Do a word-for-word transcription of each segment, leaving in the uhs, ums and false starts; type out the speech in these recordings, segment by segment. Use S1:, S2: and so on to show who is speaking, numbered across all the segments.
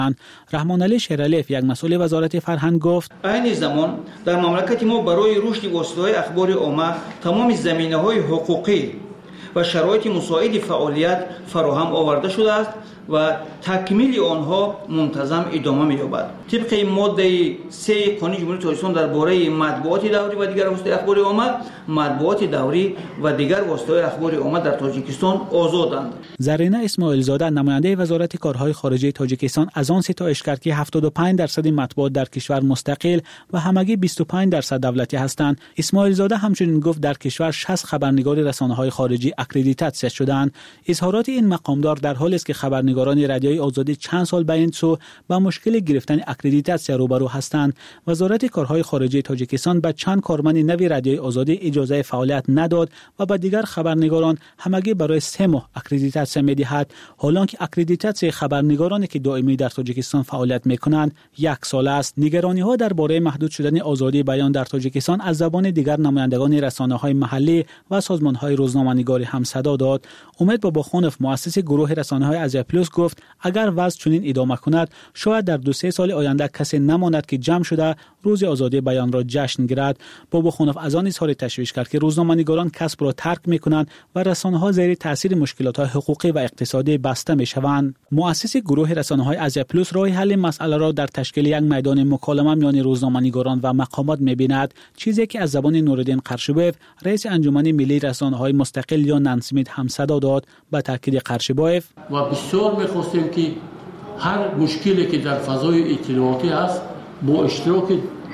S1: رحمان علی شیرالیف یک مسئول وزارت فرهنگ گفت
S2: این زمان در مملکت ما برای رشد واسطه‌های اخبار عامه تمام زمینه‌های حقوقی و شرایط مساعد فعالیت فراهم آورده شده است و تکمیل آنها منتظم ادامه می‌یابد. طبق ماده سه قانون جمهوری تاجیکستان درباره مطبوعات دوری و دیگر واسطه اخبار عامه، مطبوعات دوری و دیگر واسطه اخبار عامه در تاجیکستان آزادند.
S1: زرینه اسماعیل زاده نماینده وزارت کارهای خارجه تاجیکستان از آن ستایش کرد که هفتاد و پنج درصد مطبوعات در کشور مستقل و همگی بیست و پنج درصد دولتی هستند. اسماعیل زاده همچنین گفت در کشور شصت خبرنگار رسانه‌های خارجی اکریدیتاسیون شدند. اظهارات این مقامدار در حالی است که خبرنگاران رادیوی آزادی چند سال به این سو با مشکل گرفتن اکریدیتاسیون روبرو هستند. وزارت کارهای خارجه تاجیکستان به چند کارمند نوی رادیوی آزادی اجازه فعالیت نداد و به دیگر خبرنگاران همگی برای سه ماه اکریدیتاسیون می‌دهد، حالانکه اکریدیتاسیون خبرنگارانی که دائمی در تاجیکستان فعالیت می‌کنند یک سال است. نگرانی‌ها درباره محدود شدن آزادی بیان در تاجیکستان از زبان دیگر نمایندگان رسانه‌های محلی و سازمان‌های روزنامه‌نگاری هم صدا داد. امید باباخانوف مؤسس گروه رسانه‌های آسیا پلاس گفت اگر وضع چنین ادامه کند شاید در دو سه سال آینده کسی نماند که جمع شده روز آزادی بیان را جشن گیرد. باباخانوف از آن اظهار تشویش کرد که روزنامه‌نگاران کسب را ترک می‌کنند و رسانه‌ها زیر تاثیر مشکلات‌های حقوقی و اقتصادی بسته می‌شوند. مؤسس گروه رسانه‌های آسیا پلاس راه حل مسئله را در تشکیل یک میدان مکالمه میان روزنامه‌نگاران و مقامات می‌بیند، چیزی که از زبان نوردین قرشبایف رئیس انجمن ملی رسانه‌های مستقل یا نانسمید هم صدا داد. با تاکید قرشبایف
S3: و بسیار می‌خواستیم که هر مشکلی که در فضای اطلاعاتی است با اشتراک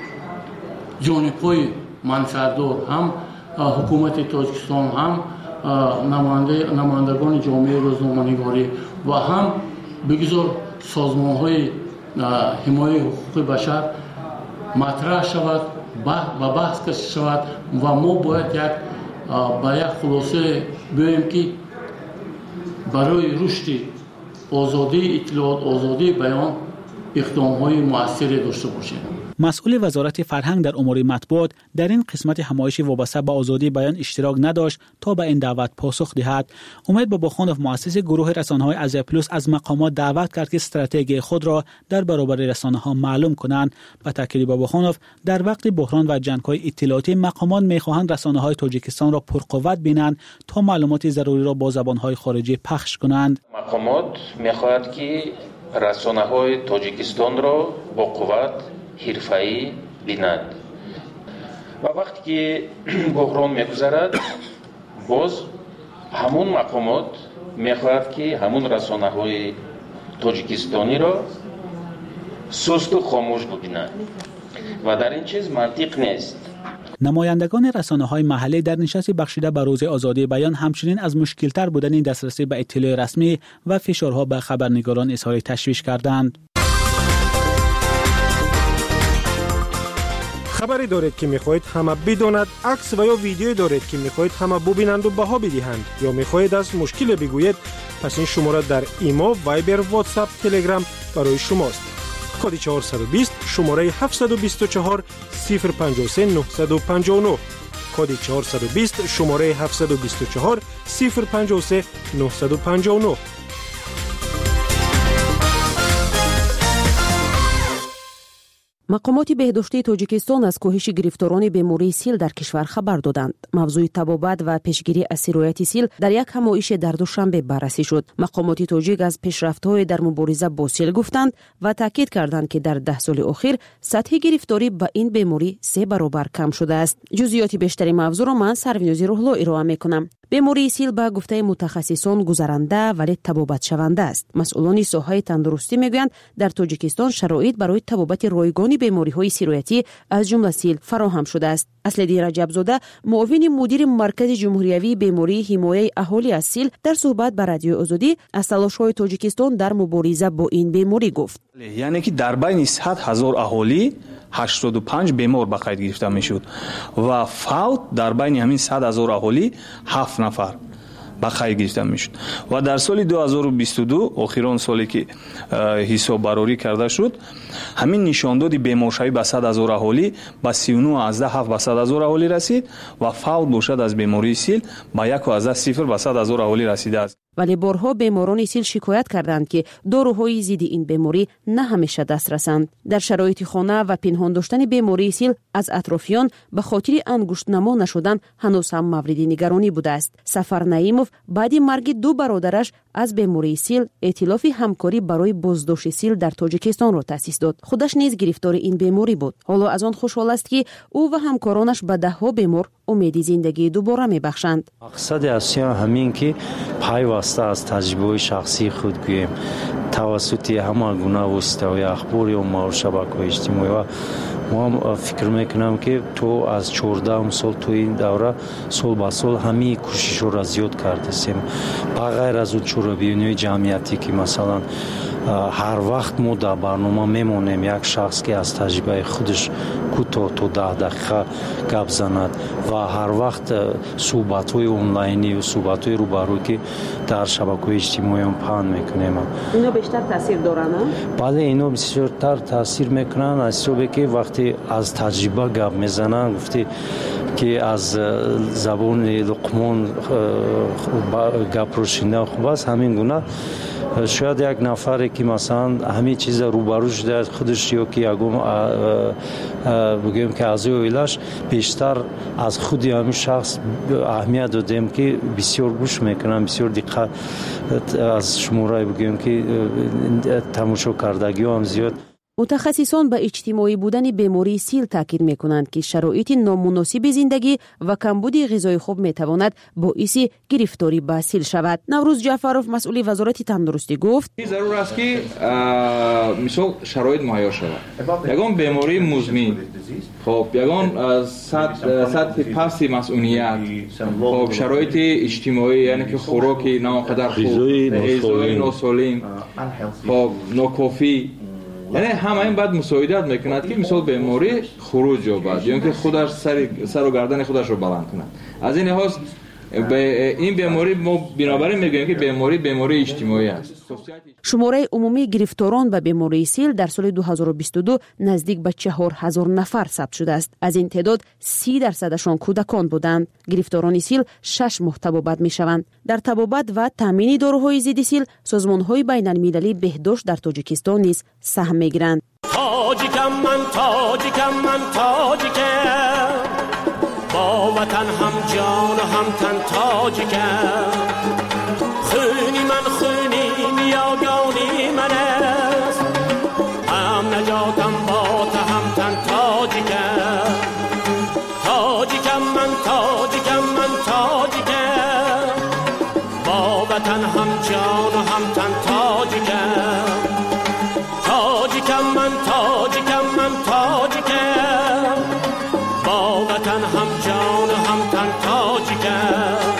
S3: جانب‌های منفعت‌دار هم حکومت تاجیکستان هم نماینده نمایندگان جامعه روزنامه‌نگاری و هم بگذار سازمان‌های حمایت حقوق بشر مطرح شود و بحث کش شود و ما باید یک با یک خلاصه بیاییم که برای رشد آزادی اطلاعات، آزادی بیان اقدام‌های مؤثری داشته باشیم.
S1: مسئول وزارت فرهنگ در امور مطبوعات در این قسمت همایش وابسته به آزادی بیان اشتراک نداشت تا به این دعوت پاسخ دهد. امید باباخانوف مؤسس گروه رسانه‌های آسیا پلاس از مقامات دعوت کرد که استراتژی خود را در برابر رسانه‌ها معلوم کنند. با تاکید باباخانوف در وقت بحران و جنگ‌های اطلاعاتی مقامات می‌خواهند رسانه‌های تاجیکستان را پرقوت بینند تا معلومات ضروری را با زبان‌های خارجی پخش کنند.
S4: مقامات می‌خواهند که رسانه‌های تاجیکستان را با قوت حرفه‌ای بینند و وقتی که بحران می‌گذرد باز همون مقامات می‌خواهد که همون رسانه‌های تاجیکستانی را سست و خاموش ببینند و در این چیز منطق نیست.
S1: نمایندگان رسانه‌های محلی در نشست بخشیده به روز آزادی بیان همچنین از مشکل‌تر بودن دسترسی به اطلاع رسمی و فشارها به خبرنگاران اظهار تشویش کردند.
S5: خبری دارید که می‌خواهید همه بداند، عکس و یا ویدیویی دارید که می‌خواهید همه ببینند و بها بدهند یا می‌خواهید از مشکل بگویید، پس این شماره در ایمو، وایبر، واتساپ، تلگرام برای شماست. کد چهارصد و بیست شماره هفتصد و بیست و چهار صفر پنجاه و سه نهصد و پنجاه و نه کد چهارصد و بیست شماره هفتصد و بیست و چهار صفر پنجاه و سه نهصد و پنجاه و نه.
S6: مقامات بهداشتی تاجیکستان از کاهش گرفتاران بیماری سیل در کشور خبر دادند. موضوع تبابت و پیشگیری از سرایت سیل در یک همایش در دوشنبه بررسی شد. مقامات تاجیک از پیشرفت‌های در مبارزه با سیل گفتند و تاکید کردند که در ده سال اخیر سطح گرفتاری به این بیماری سه برابر کم شده است. جزئیات بیشتری موضوع را من سروینوزی روحلا ارائه می‌کنم. بیماری سیل به گفته متخصصان گذرنده ولی تبابت شونده است. مسئولان ساحه تندرستی میگویند در تاجیکستان شرایط برای تبابت رایگان بیماری‌های سرایتی از جمله سیل فراهم شده است. اصلدی رجب‌زاده معاون مدیر مرکز جمهوریوی بیماری حمایت اهالی از سیل در صحبت با رادیو آزادی از تلاش‌های تاجیکستان در مبارزه با این بیماری گفت.
S7: یعنی که در بین صد هزار اهالی هشتاد و پنج بیمار به قید گرفته میشد و فوت در بین همین صد هزار اهالی هفت نفر به قید گرفته میشد و در سال دو هزار و بیست و دو اخیران سالی که حساب براری کرده شد همین نشانداد بیمارشوی به صد هزار اهالی به سی و نه از هفت به صد هزار اهالی رسید و فوت باشد از بیماری سیل به یک از صفر به صد هزار اهالی رسیده است.
S6: ولی بارها بیماران سیل شکایت کردند که داروهای ضد این بیماری نه همیشه دسترسند. در شرایط خانه و پنهان داشتن بیماری سیل از اطرافیان به خاطر انگشت نما نشدن هنوز هم مورد نگرانی بوده است. سفر نعیمов بعد مرگ دو برادرش از بیماری سیل ائتلاف همکاری برای بازداشت سیل در تاجیکستان را تأسیس داد. خودش نیز گرفتار این بیماری بود. حالا از آن خوشحال است که او و همکارانش به ده ها بیمار امید زندگی دوباره میبخشند.
S8: مقصد اصلی همین که پیوسته از تجربه شخصی خود گوییم توسط همه گونه واسطه‌های اخباری و ما شبکه‌های اجتماعی و ما فکر میکنم که تو از چهارده سال تو این دوره سال به سال همه کوشش را زیاد کردیم. بغیر از اون چورابیونی جمعیتی که مثلا هر وقت ما در برنامه میمونیم یک شخص که از تجربه خودش کوتاه تا ده دقیقه گپ زند و هر وقت صحبت‌های آنلاینی و صحبت‌های روبرو که در شبکه‌های اجتماعی هم پهن میکنیم.
S6: اینا بیشتر تاثیر دارن؟
S8: بله اینا بیشتر تاثیر میکنن از صوبی که وقتی از تجربه گپ میزنن گفتی که از زبان لقمان گپ رو شنیدن خوب است. همین گونه شاید یک نفری که مثلا همین چیز روبرو شده خودش یا که یکم بگیم که از اویلش بیشتر از خود همین شخص اهمیت دادیم که بسیار گوش میکنم بسیار دقت از شماره بگیم که تماشا کردگی هم زیاد.
S6: متخصصان به اجتماعی بودن بیماری سیل تاکید میکنند که شرایط نامناسب زندگی و کمبود غذای خوب میتواند باعث گرفتاری به سیل شود. نوروز جعفرов مسئول وزارت تندرستی گفت
S9: ضرور است که مثلا شرایط مهیا شود. یگان بیماری مزمن خب یگان سطح پستی مسئولیت خب شرایط اجتماعی یعنی که خوراکی ناقدر خوب غذای ناسالم خب ناکافی یعنی همه این بعد مساعدت میکند که مثال بیماری خروج یابد یا اینکه خودش سر سر و گردن خودش رو بلند کند. از این لحاظ به این بیماری ما بنابراین میگوییم که بیماری بیماری اجتماعی است.
S6: شماره عمومی گرفتاران به بیماری سیل در سال دو هزار و بیست و دو نزدیک به چهار هزار نفر ثبت شده است. از این تعداد سی درصدشان کودکان بودند. گرفتاران سیل شش ماه طبابت میشوند. در طبابت و تامین داروهای ضد سیل سازمان‌های بین‌المللی بهداشت در تاجیکستان نیز سهم میگیرند.
S10: تاجیکم من تاجیکم من تاجیکم با وطن هم جان و هم تن تاجیکم خونی من خونی نیاگانی من است هم نجاتم با تا هم تن تاجیکم تاجیکم من تاجیکم من تاجیکم با وطن هم جان و هم تن تاجیکم تاجیکم من تاجیکم من تاجیکم با وطن هم جان و هم تن تاجیکم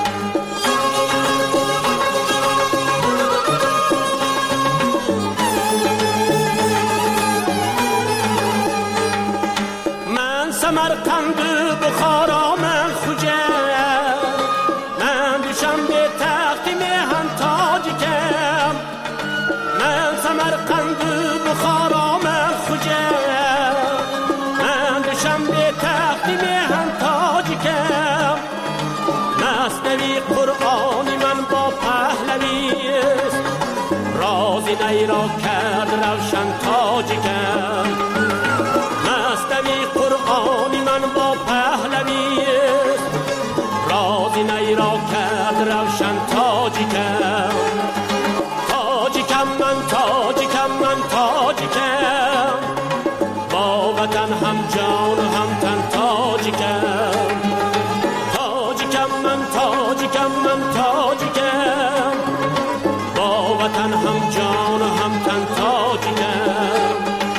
S10: من سمرقند بخارا من خوجم من دوشم به تخت میهن تاجیکم من سمرقند بخارا من خوجم من دوشم به تخت میهن تاجیکم مصنوی قرآنی من با پهلوی است رازی نی را کرد روشن تاجیکم مصنوی قرآنی من با پهلوی است رازی نی را کرد روشن تاجیکم تاجیکم من تاجیکم من تاجیکم با وطن هم جان و هم تن تاجیکم تاجیکم من تاجیکم من تاجیکم با وطن هم جان و هم تن تاجیکم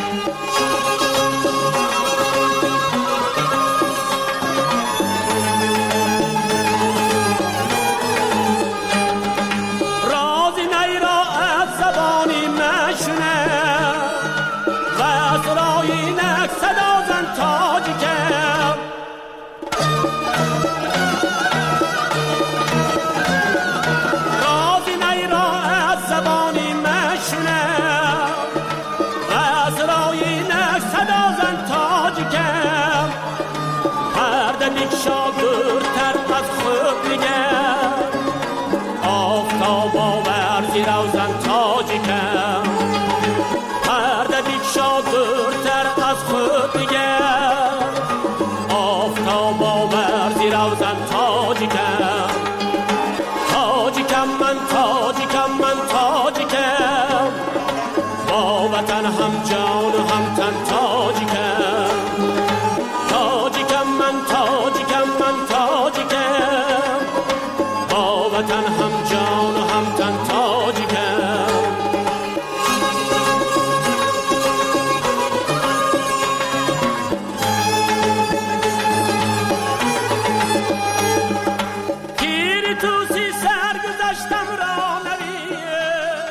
S10: رازی نی را از زبانی مشونه و از رای نک صدا زن تاجیکم رازی نی را از زبانی مشونه و از رای نک صدا زن تاجیکم هر دلیک شاگرد تر از خود نگر آفتاب با وطن هم جان و هم تن تاجیکم تاجیکم من تاجیکم من تاجیکم با وطن هم جان و هم تن تاجیکم گیری توسی سرگذشتم را نویه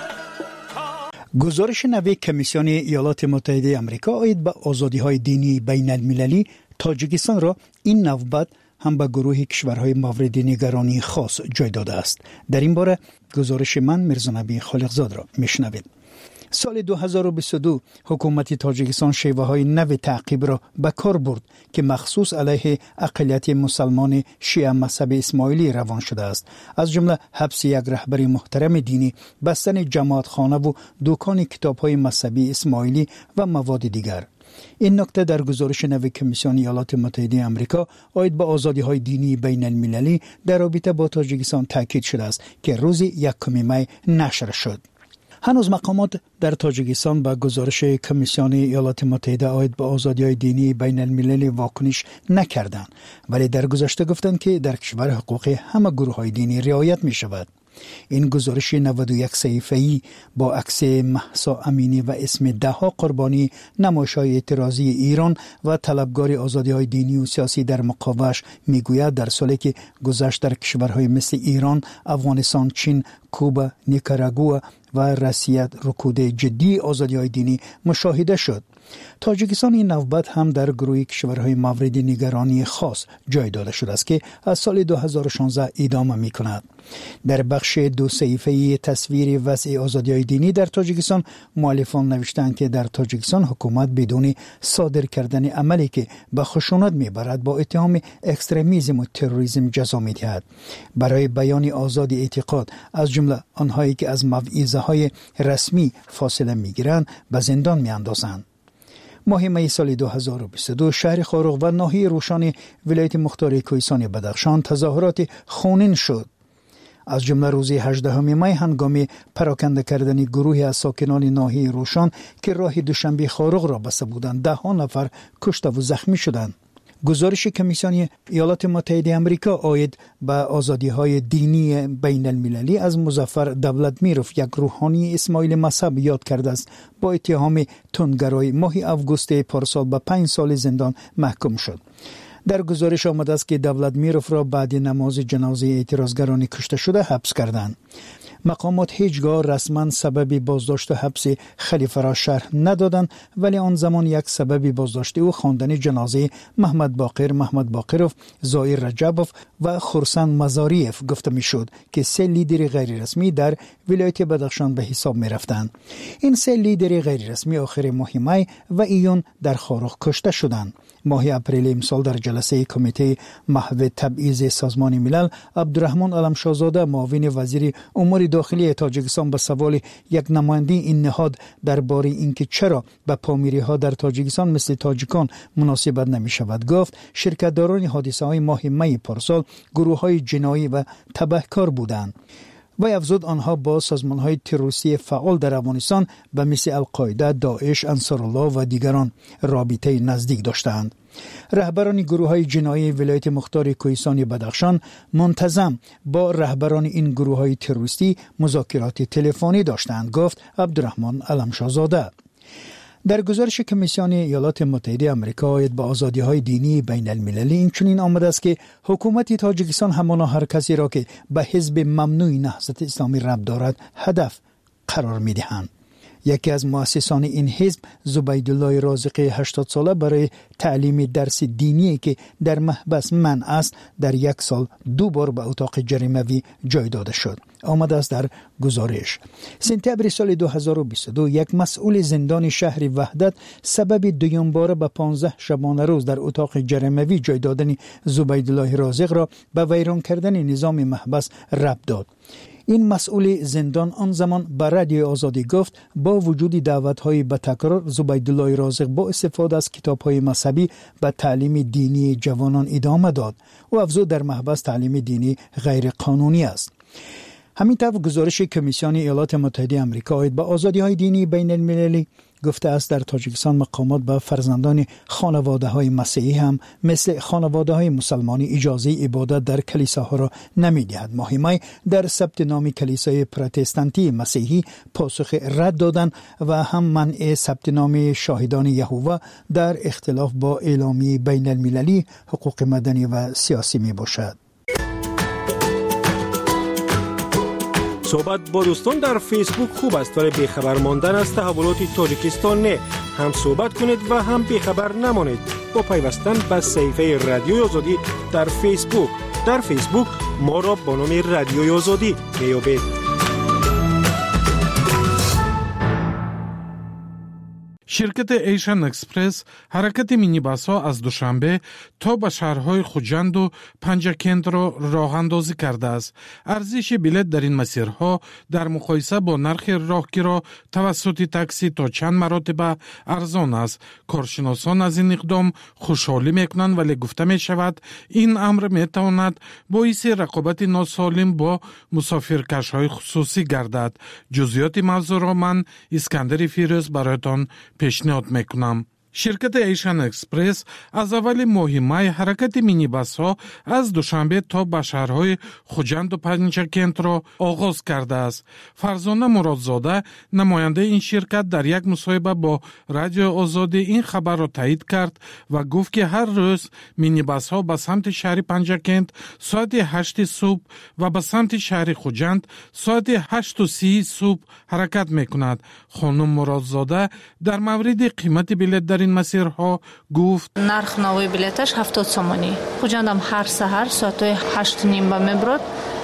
S11: گزارش نوی کمیسیون ایالات متحده آمریکا عاید به آزادی‌های دینی بین المللی تاجیکستان را این نوبت هم به گروه کشورهای مورد نگرانی خاص جای داده است. در این باره گزارش من میرزا نبی خالقزاد را میشنوید. سال دو هزار و بیست و دو حکومت تاجیکستان شیوه های نو تعقیب را به کار برد که مخصوص علیه اقلیت مسلمان شیعه مذهب اسماعیلی روان شده است. از جمله حبس یک رهبر محترم دینی، بستن جماعت خانه و دکان کتاب های مذهبی اسماعیلی و مواد دیگر. این نکته در گزارش نو کمیسیون ایالات متحده آمریکا عاید به آزادی‌های دینی بین المللی در رابطه با تاجیکستان تاکید شده است که روز یکم می نشر شد. هنوز مقامات در تاجیکستان با گزارش کمیسیون ایالات متحده عاید به آزادی‌های دینی بین المللی واکنش نکردند، ولی در گذشته گفتند که در کشور حقوق همه گروه‌های دینی رعایت می‌شود. این گزارش نود و یک صفحه‌ای با عکس مهسا امینی و اسم ده ها قربانی نمایش‌های اعتراضی ایران و طلبکار آزادی‌های دینی و سیاسی در مقابلش میگوید در سالی که گذشت در کشورهای مثل ایران، افغانستان، چین، کوبا، نیکاراگوآ و روسیه رکود جدی آزادی‌های دینی مشاهده شد. تاجیکستان این نوبت هم در گروه کشورهای مورد نگرانی خاص جای داده شده است که از سال دو هزار و شانزده ادامه می‌کند. در بخش دو صفحه‌ای تصویر وضع آزادی‌های دینی در تاجیکستان مؤلفان نوشتند که در تاجیکستان حکومت بدون صادر کردن عملی که به خشونت میبرد با اتهام اکستریمیسم و تروریسم جزا می‌دهد. برای بیان آزادی اعتقاد از جمله آنهایی که از موعظه‌های رسمی فاصله می‌گیرند به زندان می‌اندازند. ماه می سال دو هزار و بیست و دو شهر خاروق و ناحیه روشان ولایت مختار کوهستان بدخشان تظاهرات خونین شد. از جمله روز هجدهم می هنگام پراکنده کردن گروهی از ساکنان ناحیه روشان که راه دوشنبه خاروق را بسته بودند، ده ها نفر کشته و زخمی شدند. گزارش کمیسیون ایالات متحده آمریکا عاید به آزادی‌های دینی بین المللی از مظفر دولتمیروف، یک روحانی اسماعیل مذهب، یاد کرده است با اتهام تندگرایی ماه آگوست پارسال به پنج سال زندان محکوم شد. در گزارش آمده است که دولتمیروف را بعد نماز جنازه اعتراضگران کشته شده حبس کردند. مقامات هیچگاه رسما سبب بازداشت و حبس خلیفه را شرح ندادند، ولی آن زمان یک سبب بازداشت او خواندن جنازه محمد باقر محمد باقروف، زایر رجبوف و خورسن مزاریف گفته میشد که سه لیدر غیر رسمی در ولایت بدخشان به حساب می رفتند. این سه لیدر غیر رسمی آخر ماه می و ایون در خاروق کشته شدند. ماه اپریل امسال در جلسه کمیته محو تبعیض سازمان ملل، عبدالرحمن علمشاهزاده معاون وزیر امور داخلی تاجیکستان به سوال یک نماینده این نهاد درباره اینکه چرا به پامیری ها در تاجیکستان مثل تاجیکان مناسبت نمی شود گفت شرکتداران حادثه های ماه می پارسال گروه های جنایی و تبهکار بودند. و افزود آنها با سازمان های تروریستی فعال در افغانستان به مثل القاعده، داعش، انصارالله و دیگران رابطه نزدیک داشتند. رهبران گروه های جنایی ولایت مختار کوهستان بدخشان منتظم با رهبران این گروه های تروریستی مذاکرات تلفنی داشتند، گفت عبدالرحمن علمشاهزاده. در گزارش کمیسیون ایالات متحده آمریکا عاید به آزادی‌های دینی بین المللی اینچنین آمده است که حکومت تاجیکستان همانا هر کسی را که به حزب ممنوع نهضت اسلامی ربط دارد هدف قرار می‌دهند. یکی از مؤسسان این حزب، زبیدالله رازق هشتاد ساله، برای تعلیم درس دینی که در محبس منع است در یک سال دو بار به اتاق جریموی جای داده شد. آمده است در گزارش. سپتامبر سال دو هزار و بیست و دو یک مسئول زندان شهر وحدت سبب دوم بار به پانزده شبانه روز در اتاق جریموی جای دادن زبیدالله رازق را به ویران کردن نظام محبس ربط داد. این مسئول زندان آن زمان به رادیو آزادی گفت با وجود دعوت‌های به تکرار زبیدالله رازق با استفاده از کتاب‌های مذهبی به تعلیم دینی جوانان ادامه داد و افزود در محبس تعلیم دینی غیر قانونی است. همین طور گزارش کمیسیون ایالات متحده آمریکا آید به آزادی‌های دینی بین المللی گفته است در تاجیکستان مقامات به فرزندان خانواده‌های مسیحی هم مثل خانواده‌های مسلمانی اجازه عبادت در کلیساها را نمی‌دهد. ماه می در ثبت نام کلیسای پروتستانتی مسیحی پاسخ رد دادند و هم منع ثبت نام شاهدان یهوه در اختلاف با اعلامیه بین المللی حقوق مدنی و سیاسی میباشد.
S5: صحبت با دوستان در فیسبوک خوب است ولی بیخبر ماندن از تحولات تاجیکستان نه. هم صحبت کنید و هم بیخبر نمانید با پیوستن به صفحه رادیوی آزادی در فیسبوک. در فیسبوک ما را با نام رادیوی آزادی میابید.
S12: شرکت ایشن اکسپرس حرکت مینیباس‌ها از دوشنبه تا به شهرهای خوجند و پنجکند را راه اندازی کرده است. ارزش بلیط در این مسیرها در مقایسه با نرخ راهگیرا توسط تاکسی تا چند مراتب ارزان است. کارشناسان از این اقدام خوشحالی میکنند ولی گفته می شود این امر میتواند باعث رقابت ناسالم با مسافرکش‌های خصوصی گردد. جزئیات موضوع را من اسکندر فیروز برایتان پیشنهاد میکنم. شرکت ایشن اکسپرس از اول ماه می حرکت مینیباس ها از دوشنبه تا به شهرهای خوجند و پنجکند را آغاز کرده است. فرزانه مرادزاده نماینده این شرکت در یک مصاحبه با رادیو آزادی این خبر را تایید کرد و گفت که هر روز مینیباس ها به سمت شهر پنجکند ساعت هشت صبح و به سمت شهر خوجند ساعت هشت و سی صبح حرکت میکند. خانم مرادزاده در مورد قیمت بلیط در این مسیرها گفت
S13: نرخ نوی بلیتش هفتاد سومانی. خوجندم هر سحر ساعت هشت نیم با میبرد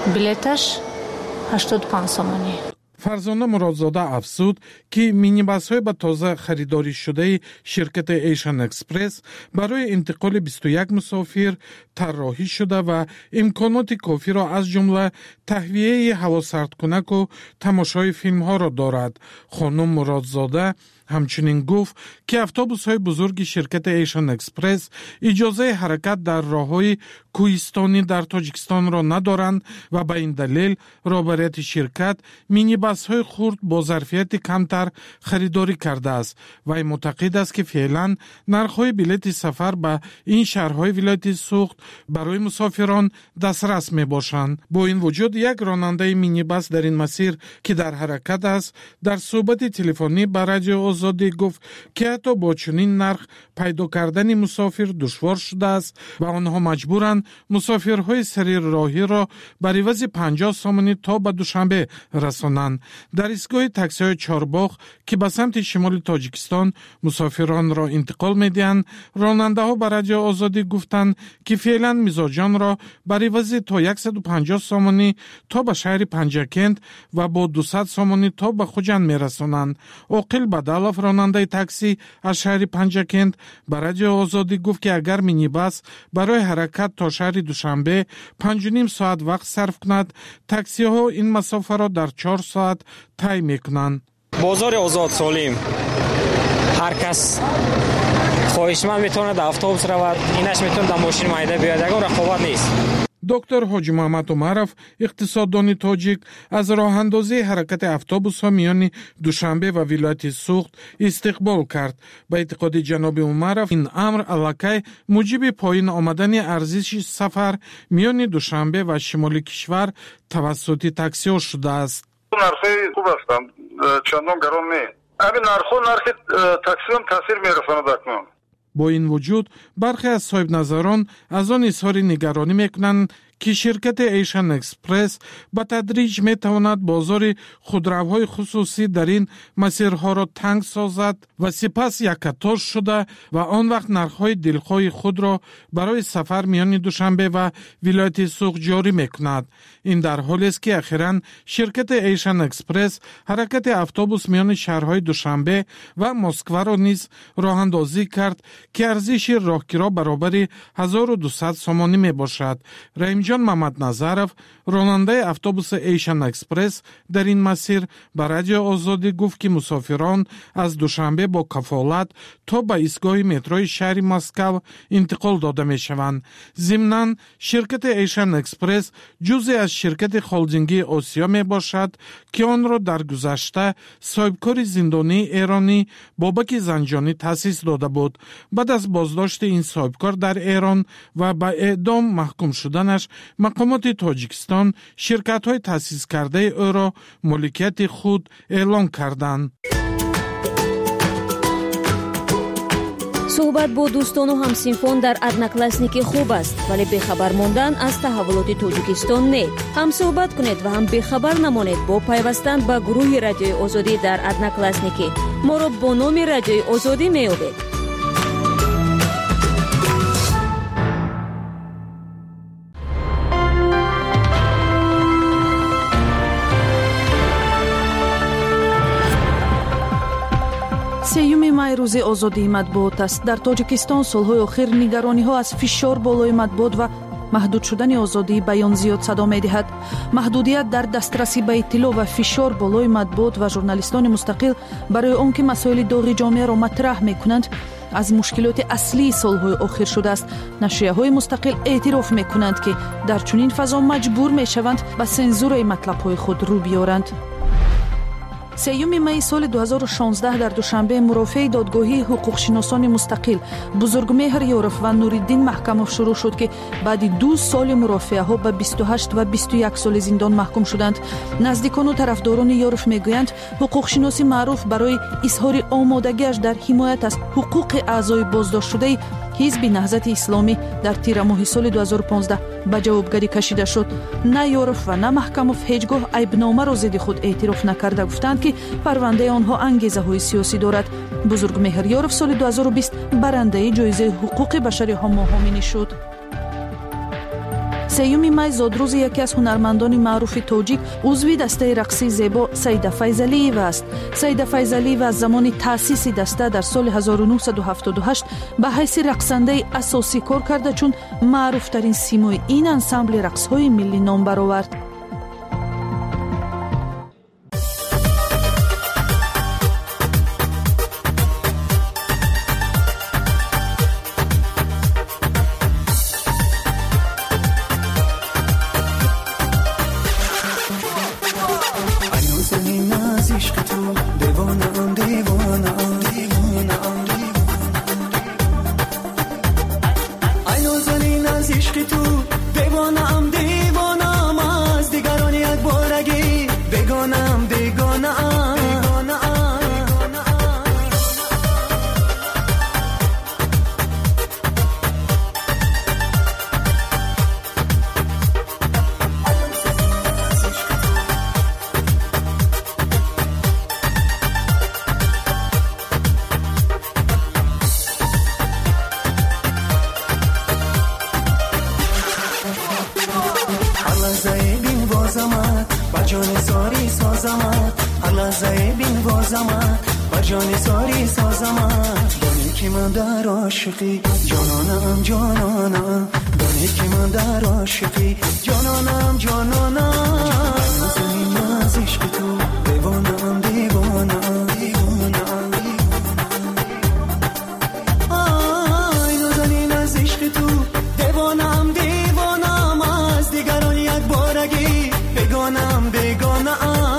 S13: بلیتش هشتاد و پنج سومانی.
S12: فرزانه مرادزاده افزود که مینیباس های به تازه خریداری شده شرکت ایشن اکسپرس برای انتقال بیست و یک مسافر طراحی شده و امکانات کافی را از جمله تهویه هوا سردکنک و تماشای فیلم ها را دارد. خانم مرادزاده همچنین گفت که اتوبوس های بزرگ شرکت ایشن اکسپرس اجازه حرکت در راههای کوهستانی در تاجیکستان را ندارند و به این دلیل رهبریت شرکت مینیباس های خرد با ظرفیت کمتر خریداری کرده است و معتقد است که فعلا نرخ های بلیط سفر به این شهرهای ولایت سوخت برای مسافران دسترس می باشند. با این وجود یک راننده مینیباس در این مسیر که در حرکت است در صحبت تلفنی با رادیو آزادی گفت که حتی با چنین نرخ پیدا کردن مسافر دشوار شده است و آنها مجبورند مسافرهای سری راهی را بر عوض پنجاه سومانی تا به دوشنبه رسانند. در ایستگاه تاکسی های چهارباغ که به سمت شمال تاجیکستان مسافران را انتقال میدهند راننده ها به رادیو آزادی گفتند که فعلا میزاجان را بر عوض تا صد و پنجاه سومانی تا به شهر پنجکند و با دویست سومانی تا به خوجند میرسانند. عاقل بدالف راننده تاکسی از شهر پنجکند به رادیو آزادی گفت که اگر مینیباس برای حرکت تا شهر دوشنبه پنج و نیم ساعت وقت صرف کند تاکسی ها این مسافه را در چهار ساعت طی میکنند.
S14: بازار آزاد سالم هر کس خواهشمند میتونه در اتوبوس رود اینش میتونه در ماشین مایده بیاد اگر رقابت نیست.
S12: دکتر حاجی محمد عمرов اقتصاددان تاجیک از راه اندازی حرکت اتوبوس ها میان دوشنبه و ولایت سوخت استقبال کرد. به اعتقاد جناب عمرов این امر علاقه موجب پایین آمدن ارزش سفر میان دوشنبه و شمال کشور توسط تاکسی ها شده است.
S15: نرخ خوب هستند چندان گران نه. همین نرخ نرخ تاکسی هم تاثیر میرساند اکنون.
S12: با این وجود برخی از صاحب نظران از آن اظهار نگرانی میکنند که شرکت ایشن اکسپرس به تدریج میتواند بازار خودروهای خصوصی در این مسیرها را تنگ سازد و سپس یکقطار شده و آن وقت نرخ‌های دلخواه خود را برای سفر میان دوشنبه و ولایت سوخت جاری میکند. این در حالی است که اخیراً شرکت ایشن اکسپرس حرکت اتوبوس میان شهرهای دوشنبه و مسکو را نیز راه اندازی کرد که ارزش راهگیرا برابر هزار و دویست سومانی می باشد. رحیم علیجان محمد نظرов راننده автобус ایشن اکسپرس در این مسیر به رادیو آزادی گفت که مسافران از دوشنبه با کفالت تا به ایستگاه متروی شهر مسکو انتقال داده می شوند. ضمناً شرکت ایشن اکسپرس جزئی از شرکت هلدینگی آسیا می باشد که آن را در گذشته صاحبکار زندانی ایرانی بابک زنجانی تأسیس داده بود. بعد از بازداشت این صاحبکار در ایران و به اعدام محکوم شدنش، مقامات تاجیکستان شرکت‌های تأسیس کرده او را مالکیت خود اعلام کردند.
S16: صحبت با دوستان و همسینفون در ادناکلاسنیکی خوب است، ولی بخبر ماندن از تحولات تاجیکستان نه. هم صحبت کنید و هم بخبر نمانید با پیوستن به گروه رادیوی آزادی در ادناکلاسنیکی. ما را با نام رادیوی آزادی می‌یابید.
S17: سیوم مای روز آزادی مطبوعات است. در تاجیکستان سالهای آخر نگرانی‌ها از فشار بالای مطبوعات و محدود شدن آزادی بیان زیاد صدا می‌دهد. محدودیت در دسترسی به اطلاع و فشار بالای مطبوعات و ژورنالیستان مستقل برای آنکه مسائل داغ جامعه را مطرح می‌کنند از مشکلات اصلی سالهای آخر شده است. نشریه‌های مستقل اعتراف می‌کنند که در چنین فضا مجبور می‌شوند به سانسور مطلب‌های خود رو بیارند. سیوم می سال دو هزار و شانزده در دوشنبه مرافع دادگاهی حقوقشناسان مستقل بزرگمهر یارف و نوریدین محکموف شروع شد که بعد دو سال مرافعه ها به بیست و هشت و بیست و یک سال زندان محکوم شدند. نزدیکان و طرفداران یارف میگویند حقوقشناسی معروف برای اظهار آمادگیش در حمایت از حقوق اعضای بازداشت شده حزب نهضت اسلامی در تیر ماه سال دو هزار و پانزده به جوابگری کشیده شد. نه یارف و نه محکموف هیچگاه عیبنامه را ضد خود اعتراف نکرده، گفتند که پرونده آنها انگیزه های سیاسی دارد. بزرگمهر یارف سال دو هزار و بیست برنده جایزه حقوق بشری هماهامینی شد. سیوم می زادروز یکی از هنرمندان معروف تاجیک عضو دسته رقصی زیبا سیده فیضلی‌یو است. سیده فیضلی‌یو از زمان تأسیس دسته در سال هزار و نهصد و هفتاد و هشت به حیث رقصنده اساسی کار کرده، چون معروف ترین سیمای این انسامبل رقص های ملی نام برآورد.
S18: جانانم جانانم دانی که من در عاشقی جانانم جانانم زمین از عشق تو دیوانم دیوانم دیوانم آی نازنین از عشق تو دیوانم دیوانم از دیگران یک بارگی بگانم بگانم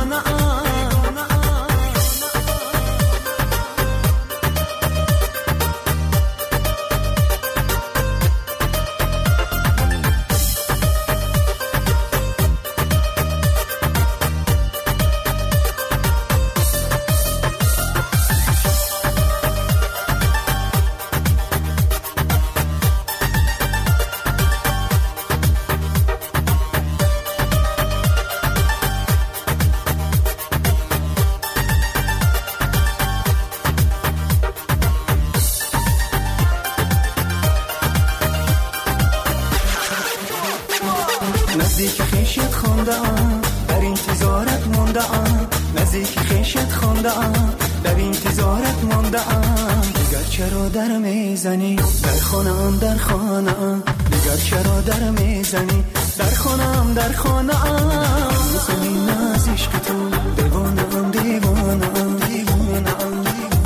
S18: نزدیک خیشت خونده ام در انتظارت مونده ام نزدیک خیشت خونده ام در انتظارت مونده ام دیگر چرا در میزنی در خانه ام در خانه ام عجب چرا در میزنی در خانم در خانم زمین از عشق تو دیوانم دیوانم دیوانم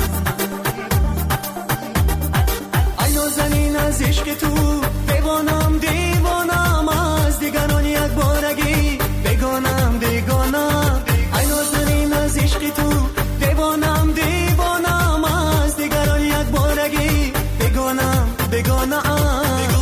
S18: ای نازنین از عشق تو دیوانم دیوانم از دیگران یک بارگی بگانم بگانم ای نازنین از عشق تو دیوانم دیوانم از دیگران یک بارگی بگانم بگانم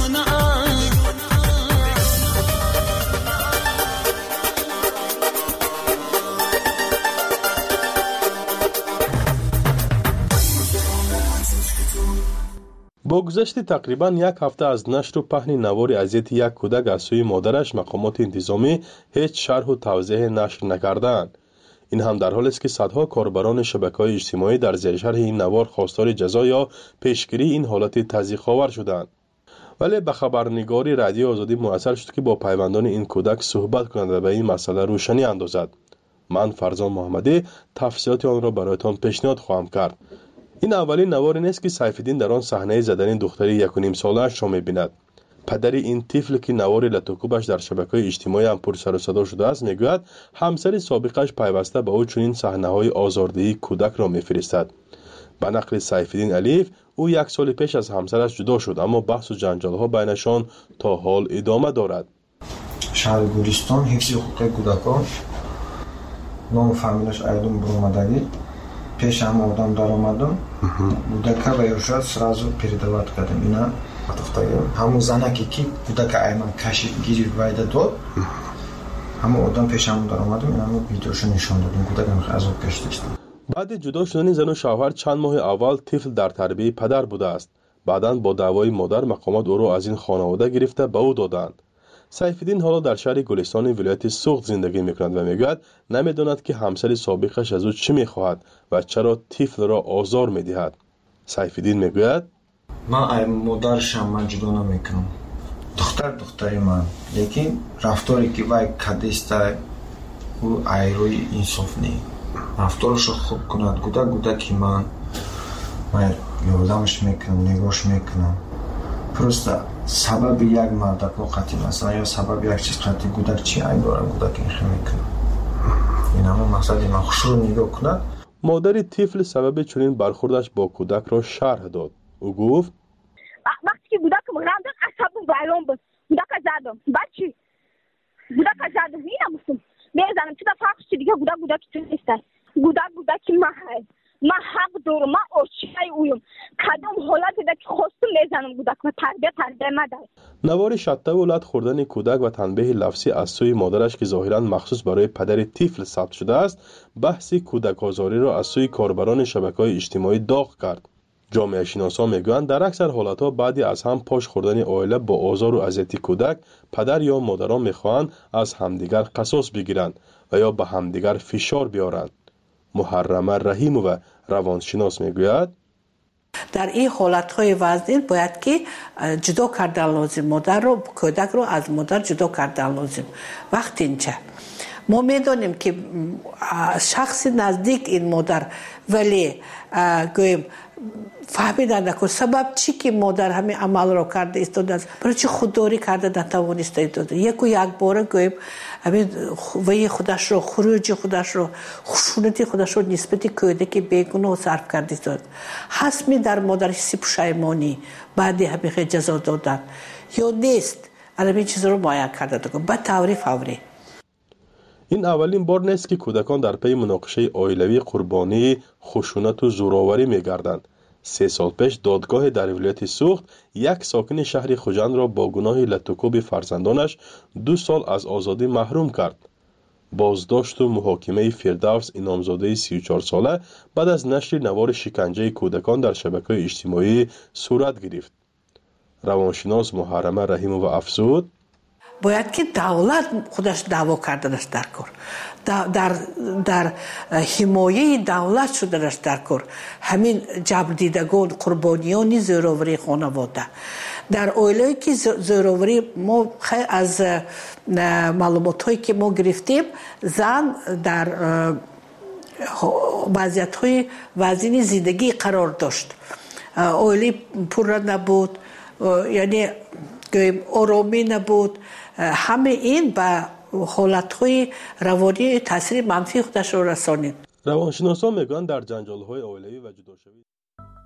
S19: با گذشت تقریبا یک هفته از نشر و پهن نوار اذیت یک کودک از سوی مادرش مقامات انتظامی هیچ شرح و توضیح نشر نکردند. این هم در حالی است که صدها کاربران شبکه‌های اجتماعی در زیر شرح این نوار خواستار جزا یا پیشگیری این حالت تضییق‌آور شدند. ولی به خبرنگاری رادیو آزادی میسر شد که با پیوندان این کودک صحبت کند و به این مسئله روشنی اندازد. من فرزان محمدی تفصیلات آن را برایتان پیشنهاد خواهم کرد. این اولین نواری نیست که سیف‌الدین در آن صحنه زدن دختری یک و نیم ساله‌اش را می‌بیند. پدر این طفل که نوار لطوکوبش در شبکه‌های اجتماعی هم پر سر و صدا شده است میگوید همسر سابقش پیوسته به او چنین صحنه‌های آزاردهی کودک را می‌فرستد. به نقل سیف‌الدین علیف او یک سال پیش از همسرش جدا شد اما بحث و جنجال‌ها بینشان تا حال ادامه دارد.
S20: شهر گورستان حفظ حقوق کودکان نام فامیلش ایدون برامدگی پیش هم آدم در آمدم کودک و یوشاد سرازو передавать کردم اینا گفتم همون زنکی که کودک ایمان کشف گیری وایده داد همون آدم پیش هم در آمدم اینا ویدیوشو نشون دادم کودک هم عذاب کشیده.
S19: بعد جدا شدن زن و شوهر چند ماه اول طفل در تربیه پدر بوده است. بعداً با دعوای مادر مقامات او را از این خانواده گرفته به او دادند. سیف‌الدین حالا در شهر گلستان ولایت سوخت زندگی میکند و میگوید نمیداند که همسر سابقش از او چی میخواهد و چرا طفل را آزار میدهد. سیف‌الدین میگوید
S20: من ای مادرشم من جدا نمیکنم دختر دختری من لیکن رفتاری که وای کدیسته او ایروی انصاف نی رفتارش خوب کند گوده گوده که من من یادمش میکنم نگاش میکنم پروسته سبب یک مردک و قطعی مثلا یا سبب یک چیز قطعی گودک چی این دارم گودک این خیلی میکنم این همون مقصدی من خوش رو نگاه کند.
S19: مادر طفل سبب چنین برخوردش با کودک را شرح داد. او گفت
S21: وقتی که گودکم راندن عصبم ویران بود گودک زدم بچی گودک زدم اینم بسیم میزنم چه فرقش چی دیگه گودک گودک چی نیست گودک گودک محل من حق دارم من آشیای اویم کدام حالتی ده که خواستم میزنم گودک و تربیه تربیه مدر.
S19: نوار شته ولد خوردن کودک و تنبیه لفظی از سوی مادرش که ظاهراً مخصوص برای پدر طفل ثبت شده است بحث کودک آزاری را از سوی کاربران شبکه‌های اجتماعی داغ کرد. جامعه شناسان میگویند در اکثر حالتها بعدی از هم پاش خوردن عائله با آزار و اذیت کودک پدر یا مادران میخواهند از همدیگر قصاص بگیرند و یا به همدیگر فشار بیارند. محرمه رحیم و روانشناس میگوید
S22: در این حالتهای وزنی باید که جدا کردن لازم مادر رو کودک رو از مادر جدا کردن لازم. وقتی اینجا ما میدونیم که شخص نزدیک این مادر ولی گویم فهمیدن نکن سبب چی که مادر همین عمل رو کرده ایستاده است برای چی خودداری کرده نتوانست ایستاده یک و یک بار گویم همین وی خودش رو خروج خودش رو خشونتی خودش رو نسبت کودک بیگناه صرف کرده ایستاده حسمی در مادرش سی پشیمانی بعد همین جزا دادن یا نیست همین چیز رو معین کرده دکن به طوری فوری.
S19: این اولین بار نیست که کودکان در پی مناقشه عائلوی قربانی خشونت و زورآوری می‌گردند. سه سال پیش دادگاه در ولایت سوخت یک ساکن شهر خوجند را با گناه لطوکوب فرزندانش دو سال از آزادی محروم کرد. بازداشت و محاکمه فردوس انعامزاده سی و چهار ساله بعد از نشر نوار شکنجه کودکان در شبکه‌های اجتماعی صورت گرفت. روانشناس محرمه رحیم و افزود
S22: باید که دولت خودش دعوا کرده است در کار در در حمایه دولت شده است در کار همین جبر دیدگان قربانیان زورآوری خانواده در عائله که زورآوری ما خیلی از معلومات هایی که ما گرفتیم زن در وضعیت های وزین زندگی قرار داشت عائله پر نبود یعنی گویم آرامی نبود، همه این به حالتهای روانی تاثیر منفی خودش را رسانید.
S19: روانشناسان میگن در جنجال‌های عائله‌ای و جداشوی